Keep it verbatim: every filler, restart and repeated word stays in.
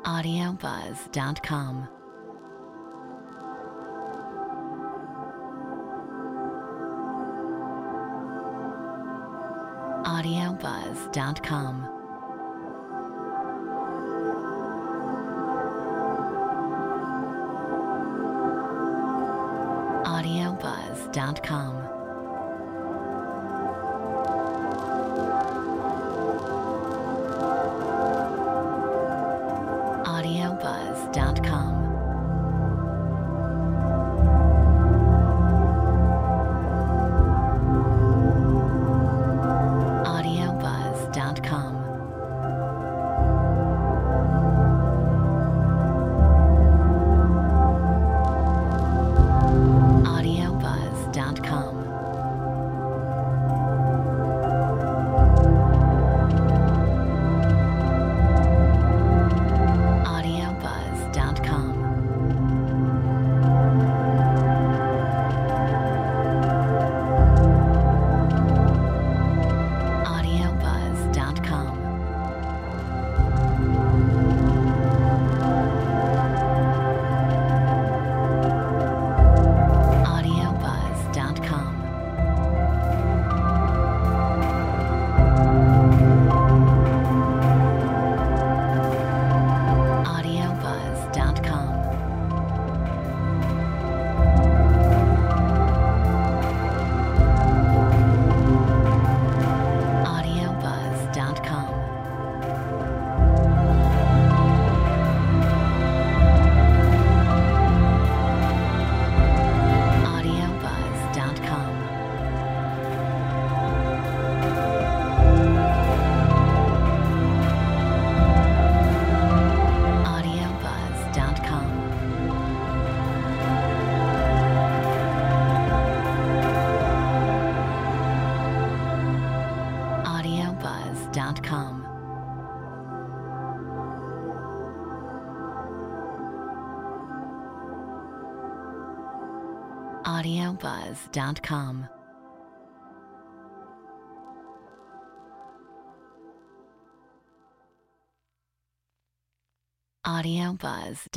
audio buzz dot com. audio buzz dot com. audio buzz dot com. audio buzz dot com. audio buzz dot com. audio buzz dot com. audio buzz dot com. audio buzz dot com. audio buzz dot com. audio buzz dot com. audio buzz dot com. audio buzz dot com. audio buzz dot com. audio buzz dot com. audio buzz dot com. audio buzz